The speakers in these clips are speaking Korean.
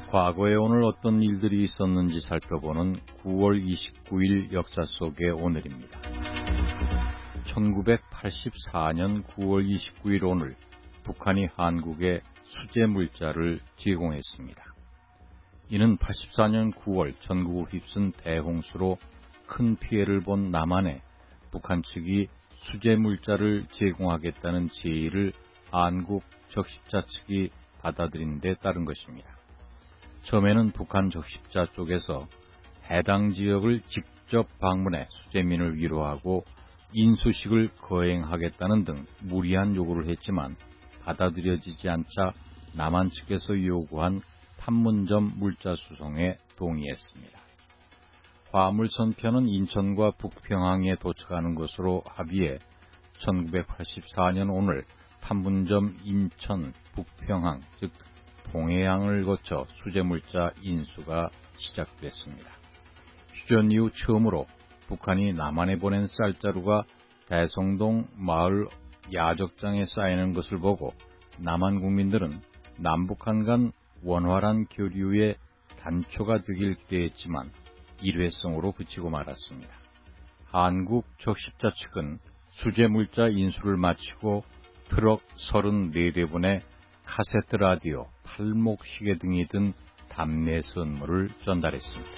과거에 오늘 어떤 일들이 있었는지 살펴보는 9월 29일 역사 속의 오늘입니다. 1984년 9월 29일 오늘 북한이 한국에 수제 물자를 제공했습니다. 이는 84년 9월 전국을 휩쓴 대홍수로 큰 피해를 본 남한에 북한 측이 수제 물자를 제공하겠다는 제의를 한국 적십자 측이 받아들인 데 따른 것입니다. 처음에는 북한 적십자 쪽에서 해당 지역을 직접 방문해 수재민을 위로하고 인수식을 거행하겠다는 등 무리한 요구를 했지만 받아들여지지 않자 남한 측에서 요구한 판문점 물자 수송에 동의했습니다. 화물선편은 인천과 북평항에 도착하는 것으로 합의해 1984년 오늘 판문점 인천 북평항 즉 동해항을 거쳐 수제물자 인수가 시작됐습니다. 휴전 이후 처음으로 북한이 남한에 보낸 쌀자루가 대성동 마을 야적장에 쌓이는 것을 보고 남한 국민들은 남북한 간 원활한 교류의 단초가 되길 기대했지만 일회성으로 그치고 말았습니다. 한국 적십자 측은 수제물자 인수를 마치고 트럭 34대분에 카세트 라디오, 팔목 시계 등이 든 답례 선물을 전달했습니다.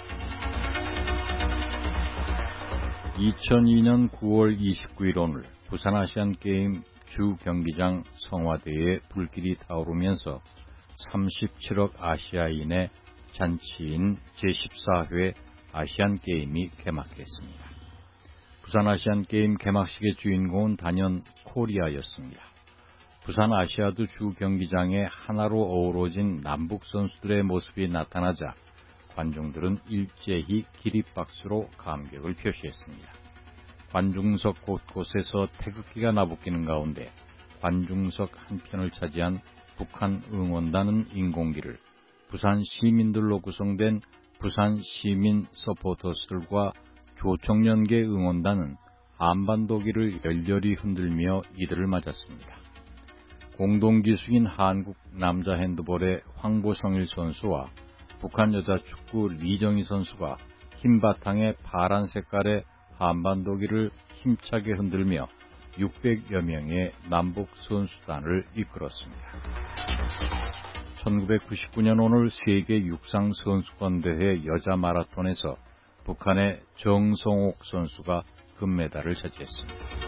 2002년 9월 29일 오늘 부산 아시안게임 주 경기장 성화대에 불길이 타오르면서 37억 아시아인의 잔치인 제14회 아시안게임이 개막했습니다. 부산 아시안게임 개막식의 주인공은 단연 코리아였습니다. 부산 아시아드 주 경기장에 하나로 어우러진 남북 선수들의 모습이 나타나자 관중들은 일제히 기립박수로 감격을 표시했습니다. 관중석 곳곳에서 태극기가 나부끼는 가운데 관중석 한편을 차지한 북한 응원단은 인공기를 부산 시민들로 구성된 부산 시민 서포터스들과 조총련계 응원단은 한반도기를 열렬히 흔들며 이들을 맞았습니다. 공동기수인 한국 남자 핸드볼의 황보성일 선수와 북한 여자 축구 리정희 선수가 흰 바탕에 파란 색깔의 한반도기를 힘차게 흔들며 600여 명의 남북 선수단을 이끌었습니다. 1999년 오늘 세계 육상 선수권대회 여자 마라톤에서 북한의 정성옥 선수가 금메달을 차지했습니다.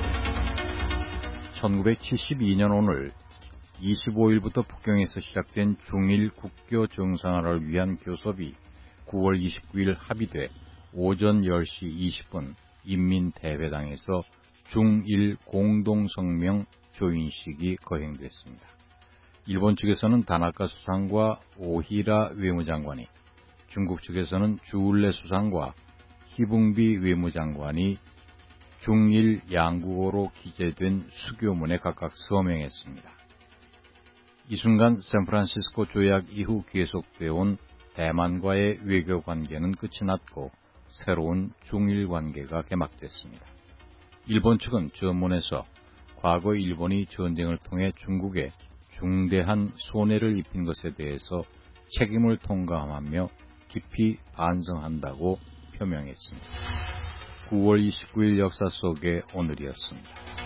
1972년 오늘 25일부터 북경에서 시작된 중일 국교 정상화를 위한 교섭이 9월 29일 합의돼 오전 10시 20분 인민대회당에서 중일 공동성명 조인식이 거행됐습니다. 일본 측에서는 다나카 수상과 오히라 외무장관이, 중국 측에서는 주울레 수상과 히붕비 외무장관이 중일 양국어로 기재된 수교문에 각각 서명했습니다. 이 순간 샌프란시스코 조약 이후 계속되어 온 대만과의 외교 관계는 끝이 났고 새로운 중일 관계가 개막됐습니다. 일본 측은 전문에서 과거 일본이 전쟁을 통해 중국에 중대한 손해를 입힌 것에 대해서 책임을 통감하며 깊이 반성한다고 표명했습니다. 9월 29일 역사 속의 오늘이었습니다.